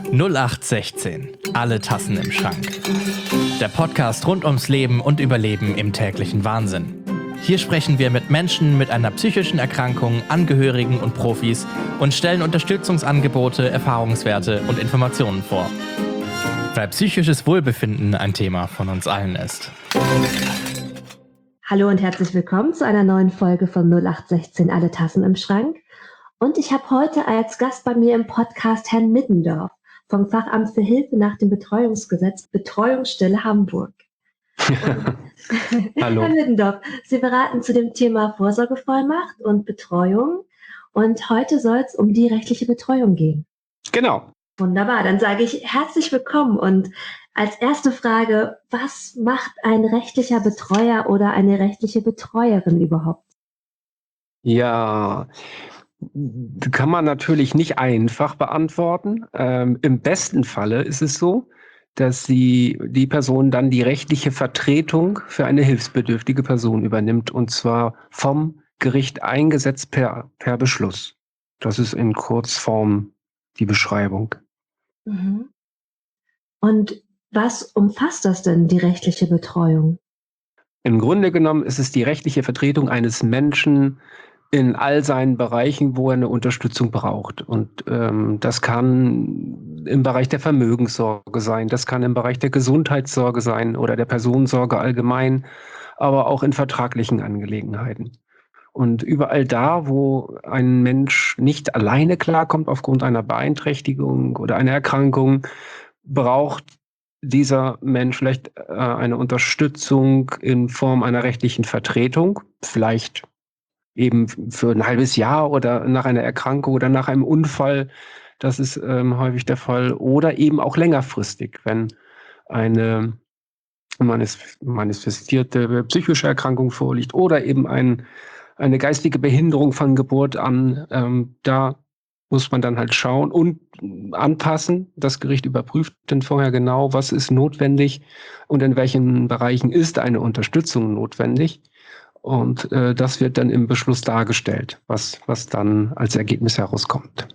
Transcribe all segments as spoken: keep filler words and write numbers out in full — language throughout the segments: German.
null acht sechzehn. Alle Tassen im Schrank. Der Podcast rund ums Leben und Überleben im täglichen Wahnsinn. Hier sprechen wir mit Menschen mit einer psychischen Erkrankung, Angehörigen und Profis und stellen Unterstützungsangebote, Erfahrungswerte und Informationen vor. Weil psychisches Wohlbefinden ein Thema von uns allen ist. Hallo und herzlich willkommen zu einer neuen Folge von null acht sechzehn. Alle Tassen im Schrank. Und ich habe heute als Gast bei mir im Podcast Herrn Middendorf vom Fachamt für Hilfe nach dem Betreuungsgesetz Betreuungsstelle Hamburg. Hallo. Herr Middendorf, Sie beraten zu dem Thema Vorsorgevollmacht und Betreuung und heute soll es um die rechtliche Betreuung gehen. Genau. Wunderbar, dann sage ich herzlich willkommen und als erste Frage, was macht ein rechtlicher Betreuer oder eine rechtliche Betreuerin überhaupt? Ja, kann man natürlich nicht einfach beantworten. Ähm, im besten Falle ist es so, dass sie, die Person dann die rechtliche Vertretung für eine hilfsbedürftige Person übernimmt und zwar vom Gericht eingesetzt per, per Beschluss. Das ist in Kurzform die Beschreibung. Mhm. Und was umfasst das denn, die rechtliche Betreuung? Im Grunde genommen ist es die rechtliche Vertretung eines Menschen in all seinen Bereichen, wo er eine Unterstützung braucht. Und ähm, das kann im Bereich der Vermögenssorge sein, das kann im Bereich der Gesundheitssorge sein oder der Personensorge allgemein, aber auch in vertraglichen Angelegenheiten. Und überall da, wo ein Mensch nicht alleine klarkommt aufgrund einer Beeinträchtigung oder einer Erkrankung, braucht dieser Mensch vielleicht äh, eine Unterstützung in Form einer rechtlichen Vertretung, vielleicht eben für ein halbes Jahr oder nach einer Erkrankung oder nach einem Unfall. Das ist ähm, häufig der Fall. Oder eben auch längerfristig, wenn eine manifestierte psychische Erkrankung vorliegt oder eben ein, eine geistige Behinderung von Geburt an. Ähm, da muss man dann halt schauen und anpassen. Das Gericht überprüft dann vorher genau, was ist notwendig und in welchen Bereichen ist eine Unterstützung notwendig. Und äh, das wird dann im Beschluss dargestellt, was, was dann als Ergebnis herauskommt.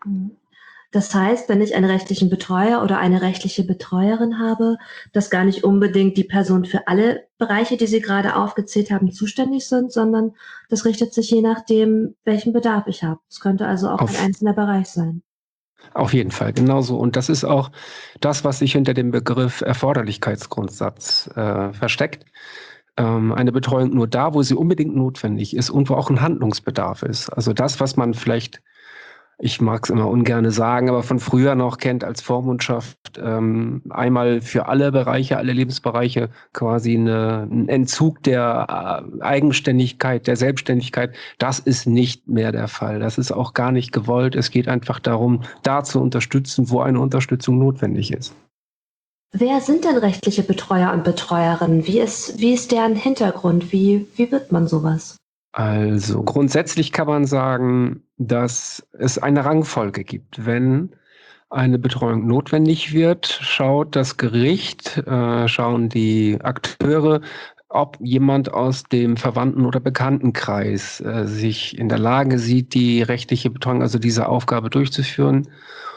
Das heißt, wenn ich einen rechtlichen Betreuer oder eine rechtliche Betreuerin habe, dass gar nicht unbedingt die Person für alle Bereiche, die Sie gerade aufgezählt haben, zuständig sind, sondern das richtet sich je nachdem, welchen Bedarf ich habe. Es könnte also auch Auf, ein einzelner Bereich sein. Auf jeden Fall, genauso. Und das ist auch das, was sich hinter dem Begriff Erforderlichkeitsgrundsatz äh, versteckt. Ähm, eine Betreuung nur da, wo sie unbedingt notwendig ist und wo auch ein Handlungsbedarf ist. Also das, was man vielleicht, ich mag es immer ungern sagen, aber von früher noch kennt als Vormundschaft, ähm, einmal für alle Bereiche, alle Lebensbereiche quasi eine, ein Entzug der äh, Eigenständigkeit, der Selbstständigkeit, das ist nicht mehr der Fall. Das ist auch gar nicht gewollt. Es geht einfach darum, da zu unterstützen, wo eine Unterstützung notwendig ist. Wer sind denn rechtliche Betreuer und Betreuerinnen? Wie ist, wie ist deren Hintergrund? Wie, wie wird man sowas? Also grundsätzlich kann man sagen, dass es eine Rangfolge gibt. Wenn eine Betreuung notwendig wird, schaut das Gericht, äh, schauen die Akteure, ob jemand aus dem Verwandten- oder Bekanntenkreis äh, sich in der Lage sieht, die rechtliche Betreuung, also diese Aufgabe durchzuführen.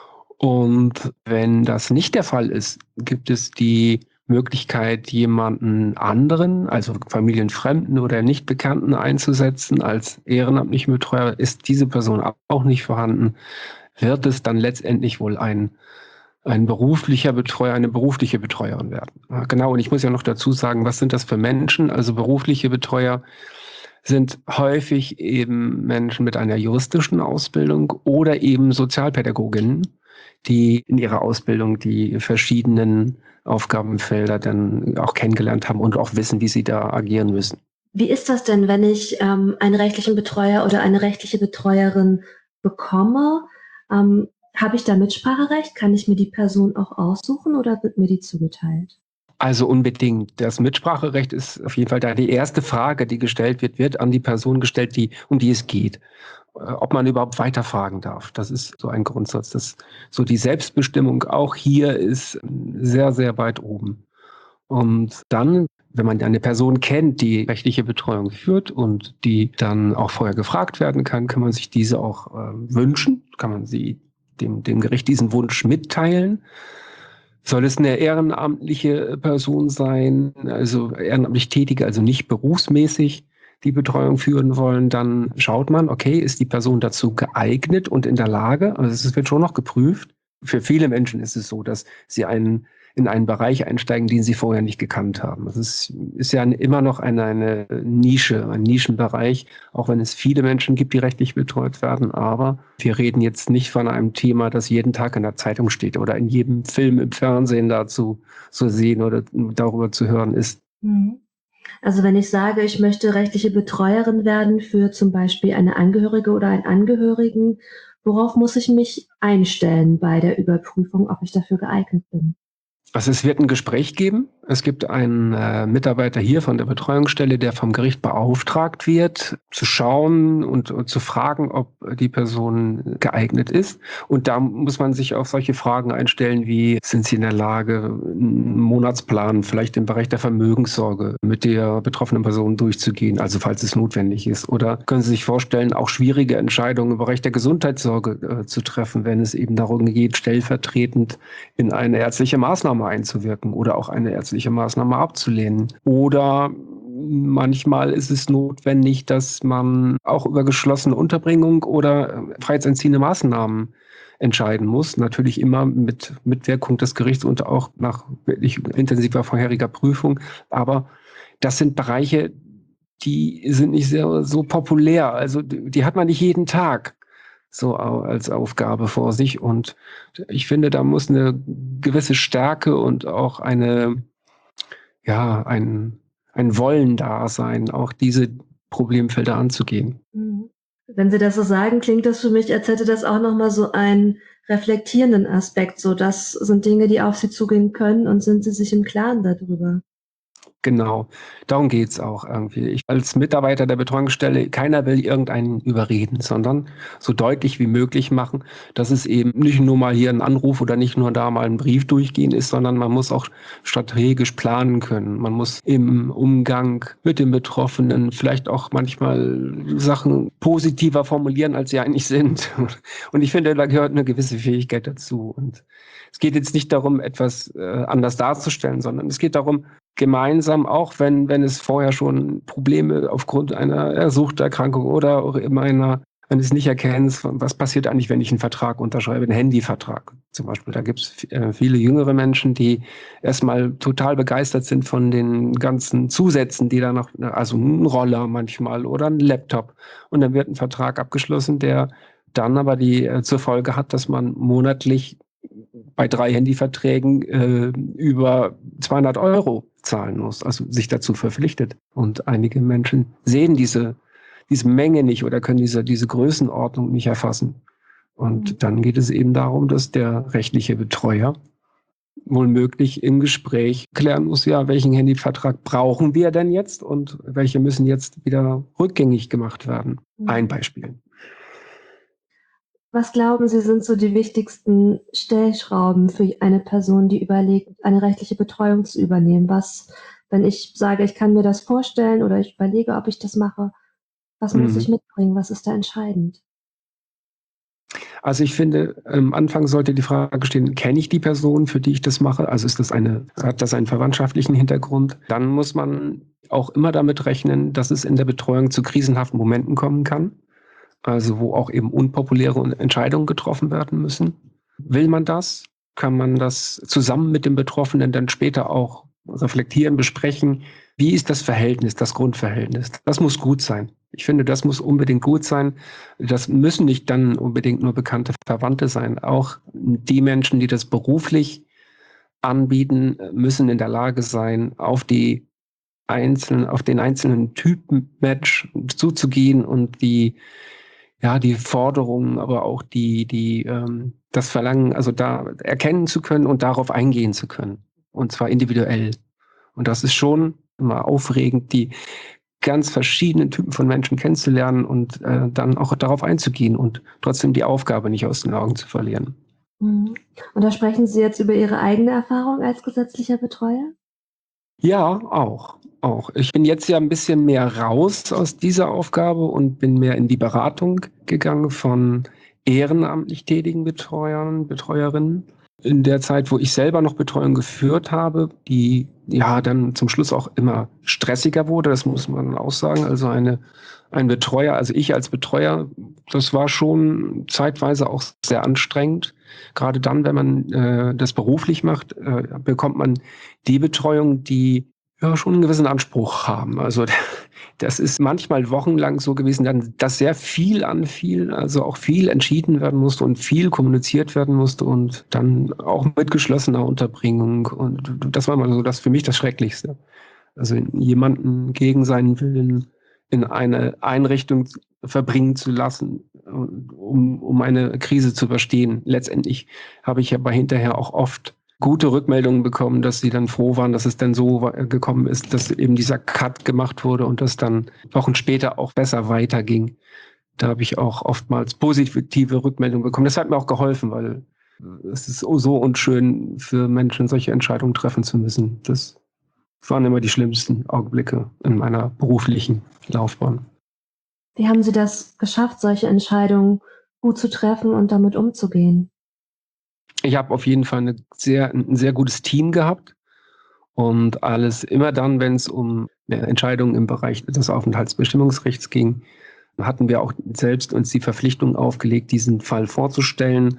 Und wenn das nicht der Fall ist, gibt es die Möglichkeit, jemanden anderen, also Familienfremden oder Nichtbekannten einzusetzen als ehrenamtlichen Betreuer. Ist diese Person auch nicht vorhanden, wird es dann letztendlich wohl ein, ein beruflicher Betreuer, eine berufliche Betreuerin werden. Genau, und ich muss ja noch dazu sagen, was sind das für Menschen? Also berufliche Betreuer sind häufig eben Menschen mit einer juristischen Ausbildung oder eben Sozialpädagoginnen, die in ihrer Ausbildung die verschiedenen Aufgabenfelder dann auch kennengelernt haben und auch wissen, wie sie da agieren müssen. Wie ist das denn, wenn ich ähm, einen rechtlichen Betreuer oder eine rechtliche Betreuerin bekomme? Ähm, habe ich da Mitspracherecht? Kann ich mir die Person auch aussuchen oder wird mir die zugeteilt? Also unbedingt. Das Mitspracherecht ist auf jeden Fall da. Die erste Frage, die gestellt wird, wird an die Person gestellt, die, um die es geht. Ob man überhaupt weiterfragen darf. Das ist so ein Grundsatz. Das, so die Selbstbestimmung auch hier ist sehr, sehr weit oben. Und dann, wenn man eine Person kennt, die rechtliche Betreuung führt und die dann auch vorher gefragt werden kann, kann man sich diese auch äh, wünschen, kann man sie dem, dem Gericht diesen Wunsch mitteilen. Soll es eine ehrenamtliche Person sein, also ehrenamtlich Tätige, also nicht berufsmäßig die Betreuung führen wollen, dann schaut man, okay, ist die Person dazu geeignet und in der Lage, also es wird schon noch geprüft. Für viele Menschen ist es so, dass sie einen, in einen Bereich einsteigen, den sie vorher nicht gekannt haben. Das ist, ist ja immer noch eine, eine Nische, ein Nischenbereich, auch wenn es viele Menschen gibt, die rechtlich betreut werden. Aber wir reden jetzt nicht von einem Thema, das jeden Tag in der Zeitung steht oder in jedem Film im Fernsehen dazu zu sehen oder darüber zu hören ist. Mhm. Also wenn ich sage, ich möchte rechtliche Betreuerin werden für zum Beispiel eine Angehörige oder einen Angehörigen, worauf muss ich mich einstellen bei der Überprüfung, ob ich dafür geeignet bin? Also es wird ein Gespräch geben. Es gibt einen äh, Mitarbeiter hier von der Betreuungsstelle, der vom Gericht beauftragt wird, zu schauen und, und zu fragen, ob die Person geeignet ist. Und da muss man sich auf solche Fragen einstellen, wie sind Sie in der Lage, einen Monatsplan vielleicht im Bereich der Vermögenssorge mit der betroffenen Person durchzugehen, also falls es notwendig ist. Oder können Sie sich vorstellen, auch schwierige Entscheidungen im Bereich der Gesundheitssorge äh, zu treffen, wenn es eben darum geht, stellvertretend in eine ärztliche Maßnahme einzuwirken oder auch eine ärztliche Maßnahme abzulehnen. Oder manchmal ist es notwendig, dass man auch über geschlossene Unterbringung oder freiheitsentziehende Maßnahmen entscheiden muss. Natürlich immer mit Mitwirkung des Gerichts und auch nach wirklich intensiver vorheriger Prüfung. Aber das sind Bereiche, die sind nicht sehr, so populär. Also die, die hat man nicht jeden Tag so als Aufgabe vor sich. Und ich finde, da muss eine gewisse Stärke und auch eine, ja, ein, ein Wollen da sein, auch diese Problemfelder anzugehen. Mhm. Wenn Sie das so sagen, klingt das für mich, als hätte das auch nochmal so einen reflektierenden Aspekt. So, das sind Dinge, die auf Sie zugehen können und sind Sie sich im Klaren darüber? Genau, darum geht's auch irgendwie. Ich als Mitarbeiter der Betreuungsstelle, keiner will irgendeinen überreden, sondern so deutlich wie möglich machen, dass es eben nicht nur mal hier ein Anruf oder nicht nur da mal ein Brief durchgehen ist, sondern man muss auch strategisch planen können. Man muss im Umgang mit den Betroffenen vielleicht auch manchmal Sachen positiver formulieren, als sie eigentlich sind. Und ich finde, da gehört eine gewisse Fähigkeit dazu. Und es geht jetzt nicht darum, etwas äh, anders darzustellen, sondern es geht darum, gemeinsam, auch wenn, wenn es vorher schon Probleme aufgrund einer Suchterkrankung oder auch immer einer, eines Nichterkennens, was passiert eigentlich, wenn ich einen Vertrag unterschreibe, einen Handyvertrag zum Beispiel. Da gibt es äh, viele jüngere Menschen, die erstmal total begeistert sind von den ganzen Zusätzen, die da noch, also ein Roller manchmal oder ein Laptop. Und dann wird ein Vertrag abgeschlossen, der dann aber die äh, zur Folge hat, dass man monatlich bei drei Handyverträgen äh, über zweihundert Euro zahlen muss, also sich dazu verpflichtet. Und einige Menschen sehen diese, diese Menge nicht oder können diese, diese Größenordnung nicht erfassen. Und Mhm. dann geht es eben darum, dass der rechtliche Betreuer wohl möglich im Gespräch klären muss, ja, welchen Handyvertrag brauchen wir denn jetzt und welche müssen jetzt wieder rückgängig gemacht werden. Mhm. Ein Beispiel. Was glauben Sie, sind so die wichtigsten Stellschrauben für eine Person, die überlegt, eine rechtliche Betreuung zu übernehmen? Was, wenn ich sage, ich kann mir das vorstellen oder ich überlege, ob ich das mache, was muss ich Mhm. mitbringen? Was ist da entscheidend? Also ich finde, am Anfang sollte die Frage stehen, kenne ich die Person, für die ich das mache? Also ist das eine, hat das einen verwandtschaftlichen Hintergrund? Dann muss man auch immer damit rechnen, dass es in der Betreuung zu krisenhaften Momenten kommen kann. Also wo auch eben unpopuläre Entscheidungen getroffen werden müssen. Will man das? Kann man das zusammen mit dem Betroffenen dann später auch reflektieren, besprechen? Wie ist das Verhältnis, das Grundverhältnis? Das muss gut sein. Ich finde, das muss unbedingt gut sein. Das müssen nicht dann unbedingt nur bekannte Verwandte sein. Auch die Menschen, die das beruflich anbieten, müssen in der Lage sein, auf die einzelnen, auf den einzelnen Typen-Match zuzugehen und die ja, die Forderungen, aber auch die, die, ähm, das Verlangen, also da erkennen zu können und darauf eingehen zu können. Und zwar individuell. Und das ist schon immer aufregend, die ganz verschiedenen Typen von Menschen kennenzulernen und äh, dann auch darauf einzugehen und trotzdem die Aufgabe nicht aus den Augen zu verlieren. Mhm. Und da sprechen Sie jetzt über Ihre eigene Erfahrung als gesetzlicher Betreuer? Ja, auch, auch. Ich bin jetzt ja ein bisschen mehr raus aus dieser Aufgabe und bin mehr in die Beratung gegangen von ehrenamtlich tätigen Betreuern, Betreuerinnen. In der Zeit, wo ich selber noch Betreuung geführt habe, die ja dann zum Schluss auch immer stressiger wurde, das muss man auch sagen. Also eine, ein Betreuer, also ich als Betreuer, das war schon zeitweise auch sehr anstrengend. Gerade dann, wenn man äh, das beruflich macht, äh, bekommt man die Betreuung, die ja schon einen gewissen Anspruch haben. Also das ist manchmal wochenlang so gewesen, dass sehr viel anfiel, also auch viel entschieden werden musste und viel kommuniziert werden musste und dann auch mit geschlossener Unterbringung. Und das war mal so das für mich das Schrecklichste. Also jemanden gegen seinen Willen in eine Einrichtung verbringen zu lassen, um, um eine Krise zu überstehen. Letztendlich habe ich aber hinterher auch oft gute Rückmeldungen bekommen, dass sie dann froh waren, dass es dann so gekommen ist, dass eben dieser Cut gemacht wurde und das dann Wochen später auch besser weiterging. Da habe ich auch oftmals positive Rückmeldungen bekommen. Das hat mir auch geholfen, weil es ist so unschön für Menschen, solche Entscheidungen treffen zu müssen. Das waren immer die schlimmsten Augenblicke in meiner beruflichen Laufbahn. Wie haben Sie das geschafft, solche Entscheidungen gut zu treffen und damit umzugehen? Ich habe auf jeden Fall eine sehr, ein sehr gutes Team gehabt und alles immer dann, wenn es um Entscheidungen im Bereich des Aufenthaltsbestimmungsrechts ging, hatten wir auch selbst uns die Verpflichtung aufgelegt, diesen Fall vorzustellen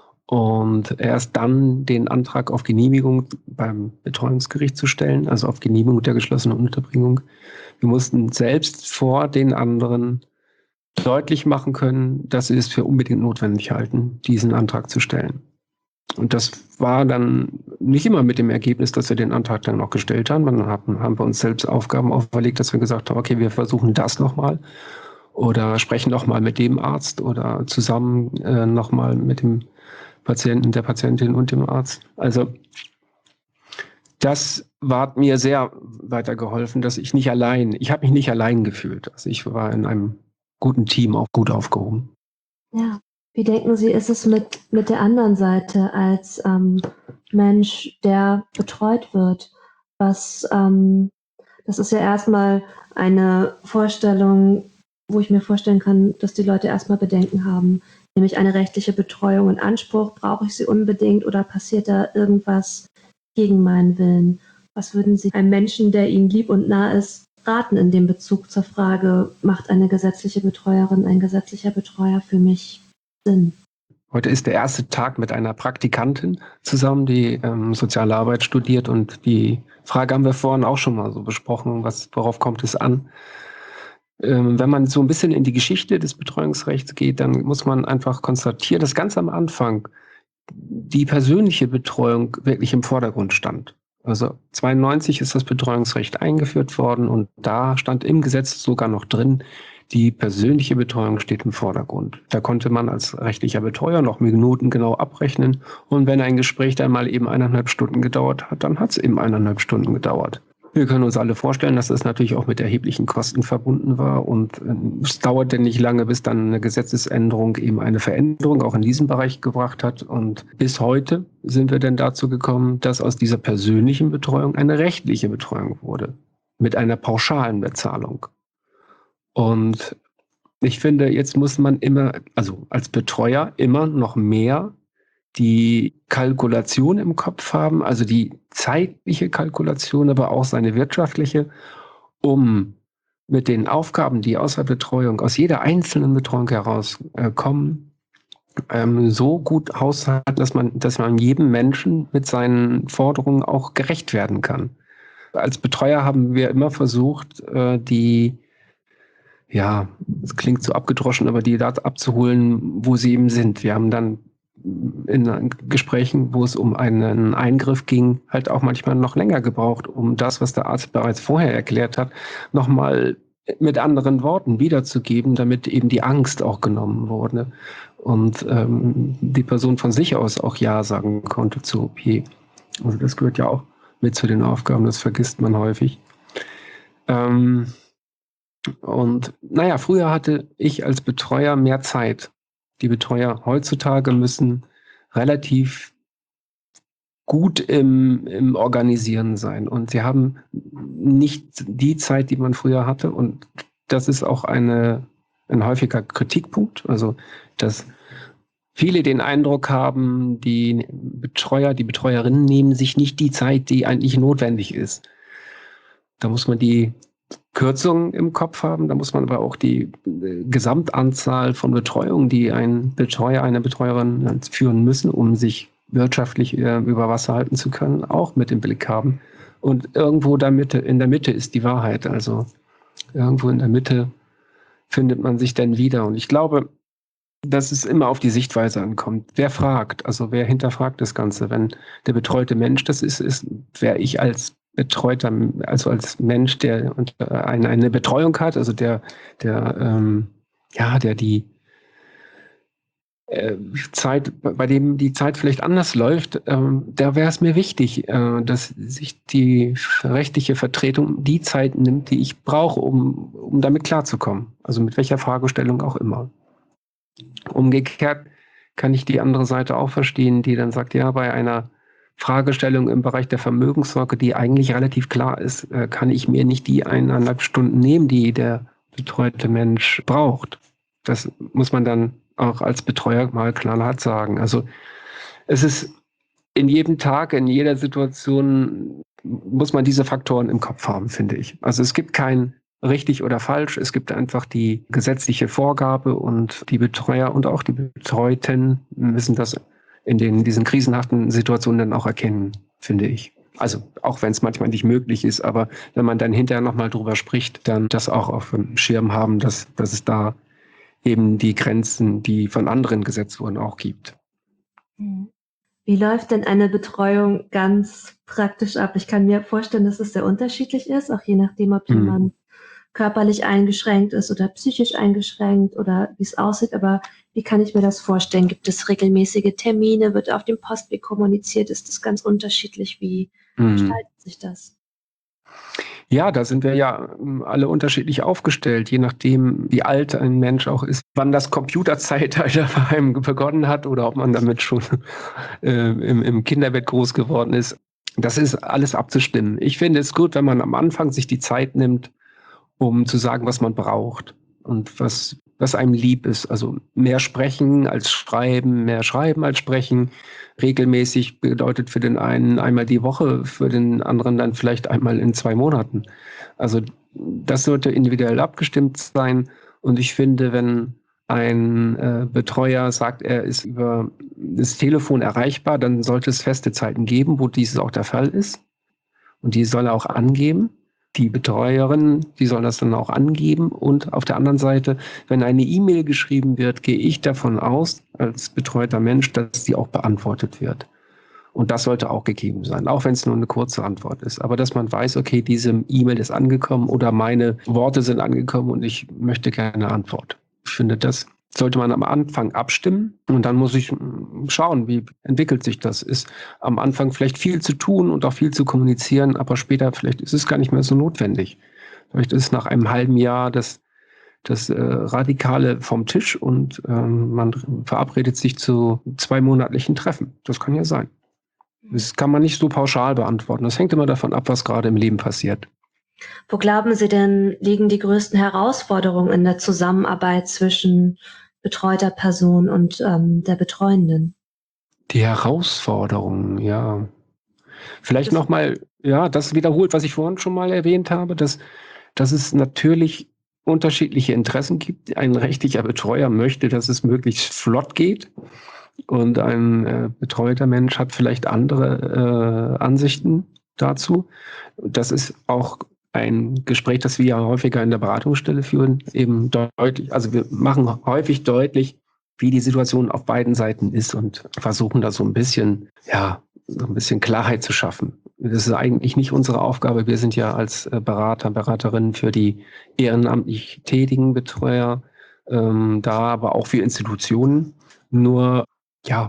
und erst dann den Antrag auf Genehmigung beim Betreuungsgericht zu stellen, also auf Genehmigung der geschlossenen Unterbringung. Wir mussten selbst vor den anderen deutlich machen können, dass sie es für unbedingt notwendig halten, diesen Antrag zu stellen. Und das war dann nicht immer mit dem Ergebnis, dass wir den Antrag dann noch gestellt haben. Dann haben, haben wir uns selbst Aufgaben auferlegt, dass wir gesagt haben, okay, wir versuchen das nochmal oder sprechen nochmal mit dem Arzt oder zusammen äh, nochmal mit dem Patienten, der Patientin und dem Arzt. Also das hat mir sehr weitergeholfen, dass ich nicht allein, ich habe mich nicht allein gefühlt. Also ich war in einem guten Team auch gut aufgehoben. Ja. Wie denken Sie, ist es mit, mit der anderen Seite als ähm, Mensch, der betreut wird? Was, ähm, das ist ja erstmal eine Vorstellung, wo ich mir vorstellen kann, dass die Leute erstmal Bedenken haben, nämlich eine rechtliche Betreuung in Anspruch. Brauche ich sie unbedingt oder passiert da irgendwas gegen meinen Willen? Was würden Sie einem Menschen, der Ihnen lieb und nah ist, raten in dem Bezug zur Frage, macht eine gesetzliche Betreuerin, ein gesetzlicher Betreuer für mich Sinn? Heute ist der erste Tag mit einer Praktikantin zusammen, die ähm, soziale Arbeit studiert und die Frage haben wir vorhin auch schon mal so besprochen, was, worauf kommt es an? Ähm, wenn man so ein bisschen in die Geschichte des Betreuungsrechts geht, dann muss man einfach konstatieren, dass ganz am Anfang die persönliche Betreuung wirklich im Vordergrund stand. Also zweiundneunzig ist das Betreuungsrecht eingeführt worden und da stand im Gesetz sogar noch drin, die persönliche Betreuung steht im Vordergrund. Da konnte man als rechtlicher Betreuer noch Minuten genau abrechnen und wenn ein Gespräch dann mal eben eineinhalb Stunden gedauert hat, dann hat es eben eineinhalb Stunden gedauert. Wir können uns alle vorstellen, dass es natürlich auch mit erheblichen Kosten verbunden war und es dauerte nicht lange, bis dann eine Gesetzesänderung eben eine Veränderung auch in diesem Bereich gebracht hat und bis heute sind wir dann dazu gekommen, dass aus dieser persönlichen Betreuung eine rechtliche Betreuung wurde mit einer pauschalen Bezahlung. Und ich finde, jetzt muss man immer, also als Betreuer immer noch mehr die Kalkulation im Kopf haben, also die zeitliche Kalkulation, aber auch seine wirtschaftliche, um mit den Aufgaben, die aus der Betreuung, aus jeder einzelnen Betreuung herauskommen, äh, ähm, so gut haushalten, dass man, dass man jedem Menschen mit seinen Forderungen auch gerecht werden kann. Als Betreuer haben wir immer versucht, äh, die ja, es klingt so abgedroschen, aber die Daten abzuholen, wo sie eben sind. Wir haben dann in Gesprächen, wo es um einen Eingriff ging, halt auch manchmal noch länger gebraucht, um das, was der Arzt bereits vorher erklärt hat, nochmal mit anderen Worten wiederzugeben, damit eben die Angst auch genommen wurde und ähm, die Person von sich aus auch Ja sagen konnte zur O P. Also das gehört ja auch mit zu den Aufgaben, das vergisst man häufig. Ähm, Und naja, früher hatte ich als Betreuer mehr Zeit. Die Betreuer heutzutage müssen relativ gut im, im Organisieren sein. Und sie haben nicht die Zeit, die man früher hatte. Und das ist auch eine, ein häufiger Kritikpunkt. Also, dass viele den Eindruck haben, die Betreuer, die Betreuerinnen nehmen sich nicht die Zeit, die eigentlich notwendig ist. Da muss man die Kürzungen im Kopf haben, da muss man aber auch die äh, Gesamtanzahl von Betreuungen, die ein Betreuer, eine Betreuerin führen müssen, um sich wirtschaftlich äh, über Wasser halten zu können, auch mit im Blick haben. Und irgendwo da Mitte, in der Mitte ist die Wahrheit. Also irgendwo in der Mitte findet man sich dann wieder. Und ich glaube, dass es immer auf die Sichtweise ankommt. Wer fragt, also wer hinterfragt das Ganze? Wenn der betreute Mensch das ist, ist wäre ich als Betreuter, also als Mensch, der eine, eine Betreuung hat, also der, der, ähm, ja, der die äh, Zeit, bei dem die Zeit vielleicht anders läuft, ähm, da wäre es mir wichtig, äh, dass sich die rechtliche Vertretung die Zeit nimmt, die ich brauche, um, um damit klarzukommen. Also mit welcher Fragestellung auch immer. Umgekehrt kann ich die andere Seite auch verstehen, die dann sagt, ja, bei einer Fragestellung im Bereich der Vermögenssorge, die eigentlich relativ klar ist, kann ich mir nicht die eineinhalb Stunden nehmen, die der betreute Mensch braucht. Das muss man dann auch als Betreuer mal knallhart sagen. Also es ist in jedem Tag, in jeder Situation muss man diese Faktoren im Kopf haben, finde ich. Also es gibt kein richtig oder falsch. Es gibt einfach die gesetzliche Vorgabe und die Betreuer und auch die Betreuten müssen das in den, diesen krisenhaften Situationen dann auch erkennen, finde ich. Also auch wenn es manchmal nicht möglich ist, aber wenn man dann hinterher nochmal drüber spricht, dann das auch auf dem Schirm haben, dass, dass es da eben die Grenzen, die von anderen gesetzt wurden, auch gibt. Wie läuft denn eine Betreuung ganz praktisch ab? Ich kann mir vorstellen, dass es sehr unterschiedlich ist, auch je nachdem, ob Mhm. jemand körperlich eingeschränkt ist oder psychisch eingeschränkt oder wie es aussieht. Aber wie kann ich mir das vorstellen? Gibt es regelmäßige Termine? Wird auf dem Postweg kommuniziert? Ist das ganz unterschiedlich? Wie Mhm. gestaltet sich das? Ja, da sind wir ja ähm, alle unterschiedlich aufgestellt, je nachdem, wie alt ein Mensch auch ist, wann das Computerzeitalter bei einem begonnen hat oder ob man damit schon äh, im, im Kinderbett groß geworden ist. Das ist alles abzustimmen. Ich finde es gut, wenn man am Anfang sich die Zeit nimmt, um zu sagen, was man braucht und was, was einem lieb ist. Also mehr sprechen als schreiben, mehr schreiben als sprechen. Regelmäßig bedeutet für den einen einmal die Woche, für den anderen dann vielleicht einmal in zwei Monaten. Also das sollte individuell abgestimmt sein. Und ich finde, wenn ein äh, Betreuer sagt, er ist über das Telefon erreichbar, dann sollte es feste Zeiten geben, wo dieses auch der Fall ist. Und die soll er auch angeben. Die Betreuerin, die soll das dann auch angeben. Und auf der anderen Seite, wenn eine E-Mail geschrieben wird, gehe ich davon aus, als betreuter Mensch, dass die auch beantwortet wird. Und das sollte auch gegeben sein, auch wenn es nur eine kurze Antwort ist. Aber dass man weiß, okay, diese E-Mail ist angekommen oder meine Worte sind angekommen und ich möchte gerne eine Antwort. Ich finde, das sollte man am Anfang abstimmen und dann muss ich schauen, wie entwickelt sich das. Ist am Anfang vielleicht viel zu tun und auch viel zu kommunizieren, aber später vielleicht ist es gar nicht mehr so notwendig. Vielleicht ist nach einem halben Jahr das, das äh, Radikale vom Tisch und ähm, man verabredet sich zu zwei monatlichen Treffen. Das kann ja sein. Das kann man nicht so pauschal beantworten. Das hängt immer davon ab, was gerade im Leben passiert. Wo glauben Sie denn, liegen die größten Herausforderungen in der Zusammenarbeit zwischen betreuter Person und ähm, der Betreuenden? Die Herausforderungen, ja. Vielleicht nochmal, ja, das wiederholt, was ich vorhin schon mal erwähnt habe, dass, dass es natürlich unterschiedliche Interessen gibt. Ein rechtlicher Betreuer möchte, dass es möglichst flott geht. Und ein äh, betreuter Mensch hat vielleicht andere äh, Ansichten dazu. Das ist auch ein Gespräch, das wir ja häufiger in der Beratungsstelle führen, eben deutlich, also wir machen häufig deutlich, wie die Situation auf beiden Seiten ist und versuchen da so ein bisschen, ja, so ein bisschen Klarheit zu schaffen. Das ist eigentlich nicht unsere Aufgabe. Wir sind ja als Berater, Beraterinnen für die ehrenamtlich tätigen Betreuer ähm, da, aber auch für Institutionen. Nur, ja,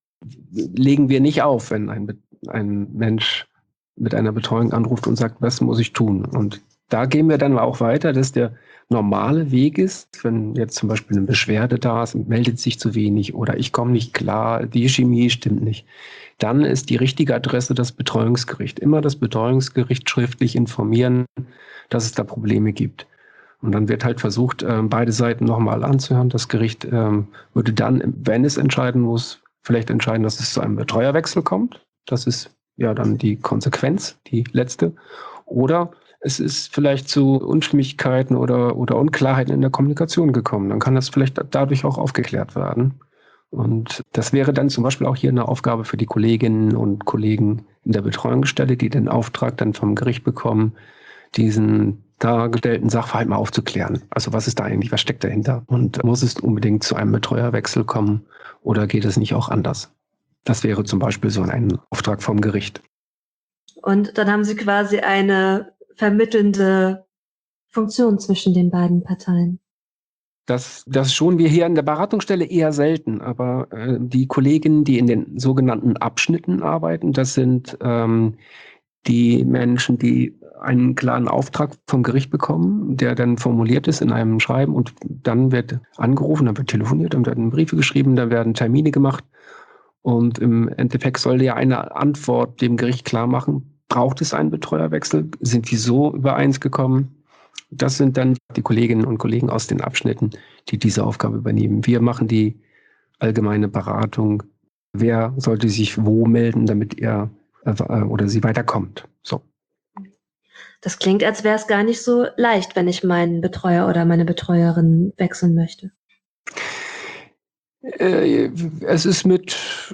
legen wir nicht auf, wenn ein, ein Mensch mit einer Betreuung anruft und sagt, was muss ich tun? Und da gehen wir dann auch weiter, dass der normale Weg ist, wenn jetzt zum Beispiel eine Beschwerde da ist und meldet sich zu wenig oder ich komme nicht klar, die Chemie stimmt nicht, dann ist die richtige Adresse das Betreuungsgericht. Immer das Betreuungsgericht schriftlich informieren, dass es da Probleme gibt. Und dann wird halt versucht, äh, beide Seiten nochmal anzuhören. Das Gericht ähm, würde dann, wenn es entscheiden muss, vielleicht entscheiden, dass es zu einem Betreuerwechsel kommt. Das ist ja dann die Konsequenz, die letzte. Oder es ist vielleicht zu Unstimmigkeiten oder, oder Unklarheiten in der Kommunikation gekommen. Dann kann das vielleicht dadurch auch aufgeklärt werden. Und das wäre dann zum Beispiel auch hier eine Aufgabe für die Kolleginnen und Kollegen in der Betreuungsstelle, die den Auftrag dann vom Gericht bekommen, diesen dargestellten Sachverhalt mal aufzuklären. Also was ist da eigentlich, was steckt dahinter? Und muss es unbedingt zu einem Betreuerwechsel kommen oder geht es nicht auch anders? Das wäre zum Beispiel so ein Auftrag vom Gericht. Und dann haben Sie quasi eine vermittelnde Funktion zwischen den beiden Parteien. Das, das schon wir hier in der Beratungsstelle eher selten, aber äh, die Kolleginnen, die in den sogenannten Abschnitten arbeiten, das sind ähm, die Menschen, die einen klaren Auftrag vom Gericht bekommen, der dann formuliert ist in einem Schreiben und dann wird angerufen, dann wird telefoniert, dann werden Briefe geschrieben, dann werden Termine gemacht und im Endeffekt soll ja eine Antwort dem Gericht klar machen, braucht es einen Betreuerwechsel, sind die so übereins gekommen? Das sind dann die Kolleginnen und Kollegen aus den Abschnitten, die diese Aufgabe übernehmen. Wir machen die allgemeine Beratung. Wer sollte sich wo melden, damit er äh, oder sie weiterkommt? So. Das klingt, als wäre es gar nicht so leicht, wenn ich meinen Betreuer oder meine Betreuerin wechseln möchte. Äh, es ist mit,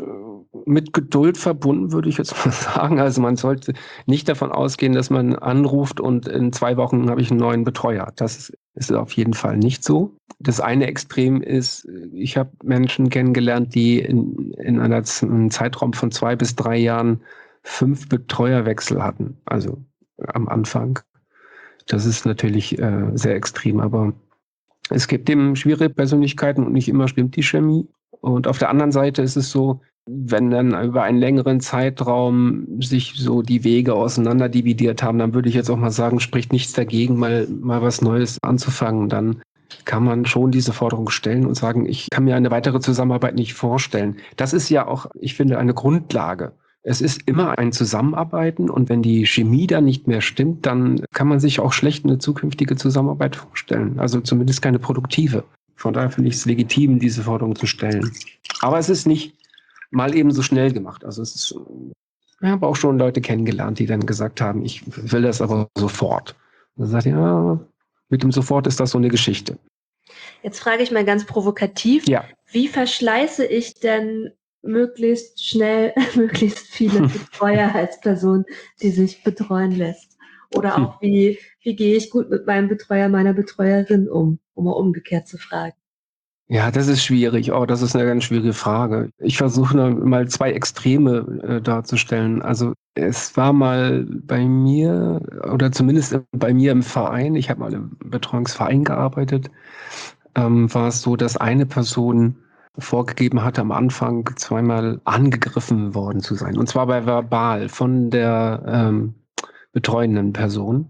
mit Geduld verbunden, würde ich jetzt mal sagen. Also man sollte nicht davon ausgehen, dass man anruft und in zwei Wochen habe ich einen neuen Betreuer. Das ist, ist auf jeden Fall nicht so. Das eine Extrem ist, ich habe Menschen kennengelernt, die in, in einer, einem Zeitraum von zwei bis drei Jahren fünf Betreuerwechsel hatten. Also am Anfang. Das ist natürlich äh, sehr extrem, aber es gibt eben schwierige Persönlichkeiten und nicht immer stimmt die Chemie. Und auf der anderen Seite ist es so, wenn dann über einen längeren Zeitraum sich so die Wege auseinander dividiert haben, dann würde ich jetzt auch mal sagen, spricht nichts dagegen, mal, mal was Neues anzufangen. Dann kann man schon diese Forderung stellen und sagen, ich kann mir eine weitere Zusammenarbeit nicht vorstellen. Das ist ja auch, ich finde, eine Grundlage. Es ist immer ein Zusammenarbeiten und wenn die Chemie dann nicht mehr stimmt, dann kann man sich auch schlecht eine zukünftige Zusammenarbeit vorstellen. Also zumindest keine produktive. Von daher finde ich es legitim, diese Forderung zu stellen. Aber es ist nicht mal eben so schnell gemacht. Also es ist, ich habe auch schon Leute kennengelernt, die dann gesagt haben, ich will das aber sofort. Und dann sagt ja, mit dem sofort ist das so eine Geschichte. Jetzt frage ich mal ganz provokativ, ja. Wie verschleiße ich denn möglichst schnell möglichst viele Betreuer als Person, die sich betreuen lässt? Oder auch, wie, wie gehe ich gut mit meinem Betreuer, meiner Betreuerin um, um mal umgekehrt zu fragen? Ja, das ist schwierig. Oh, das ist eine ganz schwierige Frage. Ich versuche mal zwei Extreme äh, darzustellen. Also es war mal bei mir, oder zumindest bei mir im Verein, ich habe mal im Betreuungsverein gearbeitet, ähm, war es so, dass eine Person vorgegeben hatte, am Anfang zweimal angegriffen worden zu sein. Und zwar bei verbal von der ähm, betreuenden Person.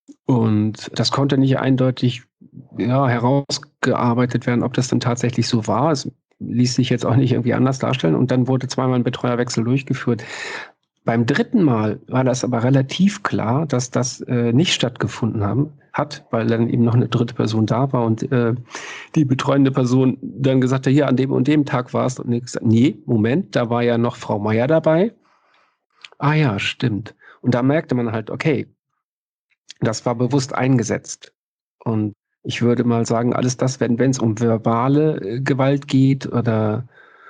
Und das konnte nicht eindeutig ja, herausgearbeitet werden, ob das dann tatsächlich so war. Es ließ sich jetzt auch nicht irgendwie anders darstellen. Und dann wurde zweimal ein Betreuerwechsel durchgeführt. Beim dritten Mal war das aber relativ klar, dass das äh, nicht stattgefunden haben, hat, weil dann eben noch eine dritte Person da war und äh, die betreuende Person dann gesagt hat, hier an dem und dem Tag war es. Und ich gesagt, nee, Moment, da war ja noch Frau Meier dabei. Ah ja, stimmt. Und da merkte man halt, okay, das war bewusst eingesetzt. Und ich würde mal sagen, alles das, wenn es um verbale Gewalt geht oder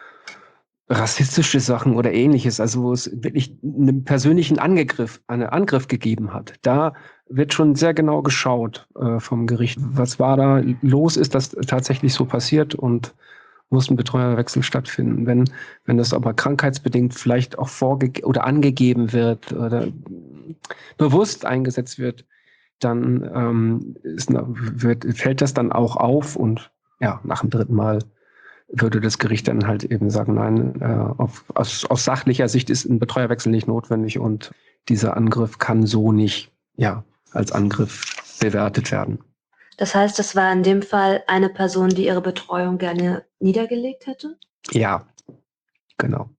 rassistische Sachen oder ähnliches, also wo es wirklich einen persönlichen Angriff, einen Angriff gegeben hat, da wird schon sehr genau geschaut äh, vom Gericht. Was war da los? Ist das tatsächlich so passiert und muss ein Betreuerwechsel stattfinden? Wenn, wenn das aber krankheitsbedingt vielleicht auch vorge- oder angegeben wird oder bewusst eingesetzt wird, dann ähm, ist, wird, fällt das dann auch auf und ja, nach dem dritten Mal würde das Gericht dann halt eben sagen, nein, äh, auf, aus, aus sachlicher Sicht ist ein Betreuerwechsel nicht notwendig und dieser Angriff kann so nicht ja, als Angriff bewertet werden. Das heißt, das war in dem Fall eine Person, die ihre Betreuung gerne niedergelegt hätte? Ja, genau.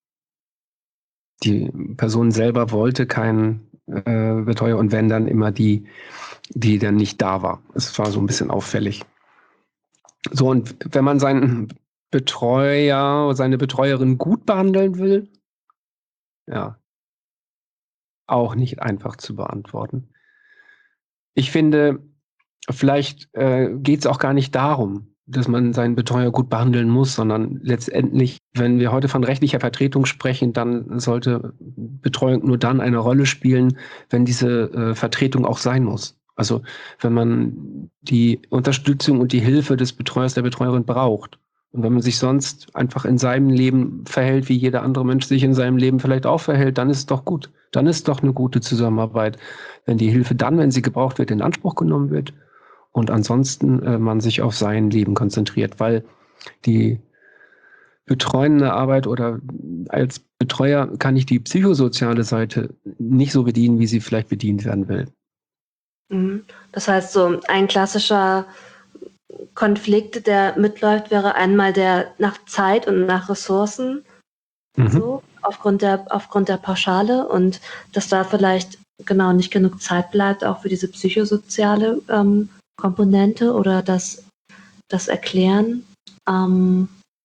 Die Person selber wollte keinen äh, Betreuer und wenn dann immer die die dann nicht da war. Es war so ein bisschen auffällig. So, und wenn man seinen Betreuer, seine Betreuerin gut behandeln will, ja, auch nicht einfach zu beantworten. Ich finde, vielleicht äh, geht es auch gar nicht darum, dass man seinen Betreuer gut behandeln muss, sondern letztendlich, wenn wir heute von rechtlicher Vertretung sprechen, dann sollte Betreuung nur dann eine Rolle spielen, wenn diese äh, Vertretung auch sein muss. Also wenn man die Unterstützung und die Hilfe des Betreuers, der Betreuerin braucht. Und wenn man sich sonst einfach in seinem Leben verhält, wie jeder andere Mensch sich in seinem Leben vielleicht auch verhält, dann ist es doch gut. Dann ist es doch eine gute Zusammenarbeit, wenn die Hilfe dann, wenn sie gebraucht wird, in Anspruch genommen wird und ansonsten äh, man sich auf sein Leben konzentriert, weil die betreuende Arbeit oder als Betreuer kann ich die psychosoziale Seite nicht so bedienen, wie sie vielleicht bedient werden will. Das heißt, so ein klassischer Konflikt, der mitläuft, wäre einmal der nach Zeit und nach Ressourcen, mhm. so, aufgrund der, aufgrund der Pauschale und dass da vielleicht genau nicht genug Zeit bleibt, auch für diese psychosoziale ähm, Komponente oder das, das Erklären. Ähm,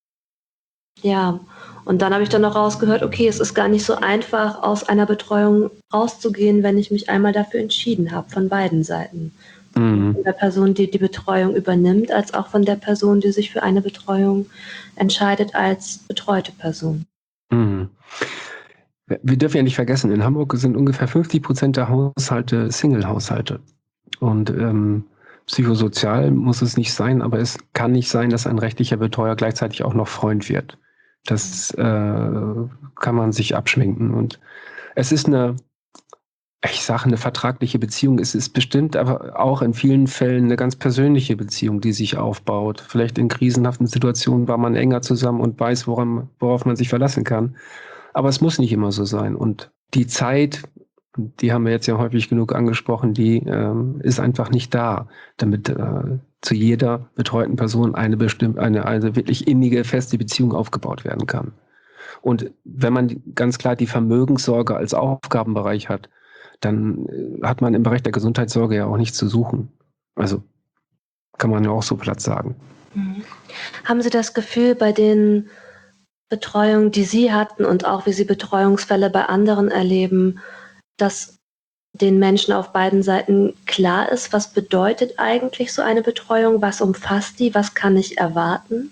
ja, und dann habe ich dann noch rausgehört, okay, es ist gar nicht so einfach, aus einer Betreuung rauszugehen, wenn ich mich einmal dafür entschieden habe, von beiden Seiten. Mhm. Von der Person, die die Betreuung übernimmt, als auch von der Person, die sich für eine Betreuung entscheidet als betreute Person. Mhm. Wir dürfen ja nicht vergessen, in Hamburg sind ungefähr fünfzig Prozent der Haushalte Single-Haushalte. Und ähm, psychosozial muss es nicht sein, aber es kann nicht sein, dass ein rechtlicher Betreuer gleichzeitig auch noch Freund wird. Das äh, kann man sich abschminken. Und es ist eine, ich sage eine vertragliche Beziehung, es ist bestimmt aber auch in vielen Fällen eine ganz persönliche Beziehung, die sich aufbaut. Vielleicht in krisenhaften Situationen war man enger zusammen und weiß, woran, worauf man sich verlassen kann. Aber es muss nicht immer so sein. Und die Zeit, die haben wir jetzt ja häufig genug angesprochen, die ähm, ist einfach nicht da, damit äh, zu jeder betreuten Person eine bestimmte, eine, eine wirklich innige, feste Beziehung aufgebaut werden kann. Und wenn man ganz klar die Vermögenssorge als Aufgabenbereich hat, dann äh, hat man im Bereich der Gesundheitssorge ja auch nichts zu suchen. Also kann man ja auch so platt sagen. Mhm. Haben Sie das Gefühl, bei den Betreuungen, die Sie hatten und auch wie Sie Betreuungsfälle bei anderen erleben, dass den Menschen auf beiden Seiten klar ist, was bedeutet eigentlich so eine Betreuung, was umfasst die, was kann ich erwarten?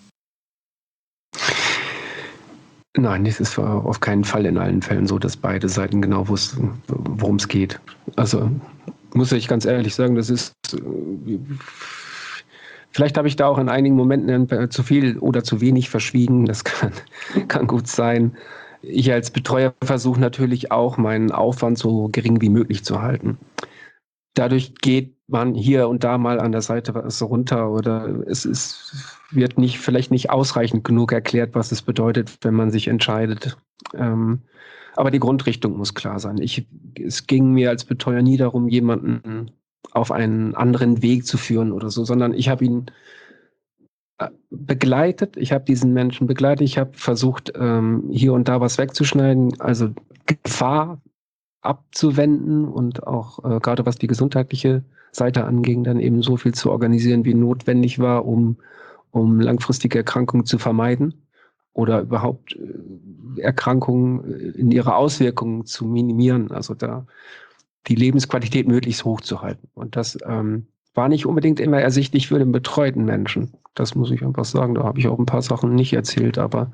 Nein, es ist auf keinen Fall in allen Fällen so, dass beide Seiten genau wussten, worum es geht. Also muss ich ganz ehrlich sagen, das ist, vielleicht habe ich da auch in einigen Momenten zu viel oder zu wenig verschwiegen, das kann, kann gut sein. Ich als Betreuer versuche natürlich auch, meinen Aufwand so gering wie möglich zu halten. Dadurch geht man hier und da mal an der Seite was runter oder es ist, wird nicht, vielleicht nicht ausreichend genug erklärt, was es bedeutet, wenn man sich entscheidet. Ähm, aber die Grundrichtung muss klar sein. Ich, es ging mir als Betreuer nie darum, jemanden auf einen anderen Weg zu führen oder so, sondern ich habe ihn begleitet, ich habe diesen Menschen begleitet, ich habe versucht, ähm, hier und da was wegzuschneiden, also Gefahr abzuwenden und auch äh, gerade was die gesundheitliche Seite anging, dann eben so viel zu organisieren, wie notwendig war, um, um langfristige Erkrankungen zu vermeiden oder überhaupt äh, Erkrankungen in ihrer Auswirkungen zu minimieren, also da die Lebensqualität möglichst hoch zu halten. Und das ähm, war nicht unbedingt immer ersichtlich für den betreuten Menschen. Das muss ich einfach sagen. Da habe ich auch ein paar Sachen nicht erzählt, aber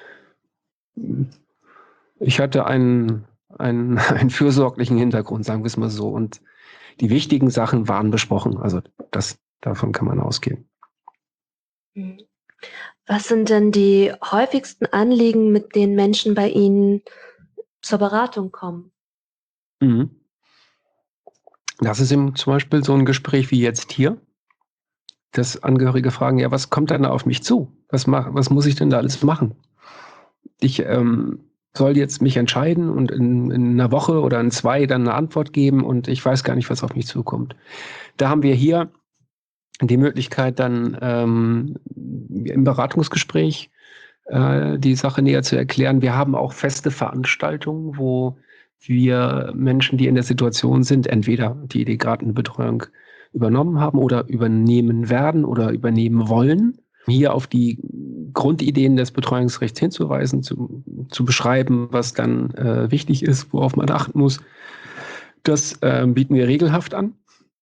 ich hatte einen, einen, einen fürsorglichen Hintergrund, sagen wir es mal so. Und die wichtigen Sachen waren besprochen. Also das, davon kann man ausgehen. Was sind denn die häufigsten Anliegen, mit denen Menschen bei Ihnen zur Beratung kommen? Mhm. Das ist eben zum Beispiel so ein Gespräch wie jetzt hier, dass Angehörige fragen, ja, was kommt denn da auf mich zu? Was, mach, was muss ich denn da alles machen? Ich ähm, soll jetzt mich entscheiden und in, in einer Woche oder in zwei dann eine Antwort geben und ich weiß gar nicht, was auf mich zukommt. Da haben wir hier die Möglichkeit, dann ähm, im Beratungsgespräch äh, die Sache näher zu erklären. Wir haben auch feste Veranstaltungen, wo wir Menschen, die in der Situation sind, entweder die, die gerade eine Betreuung übernommen haben oder übernehmen werden oder übernehmen wollen. Hier auf die Grundideen des Betreuungsrechts hinzuweisen, zu, zu beschreiben, was dann äh, wichtig ist, worauf man achten muss. Das äh, bieten wir regelhaft an.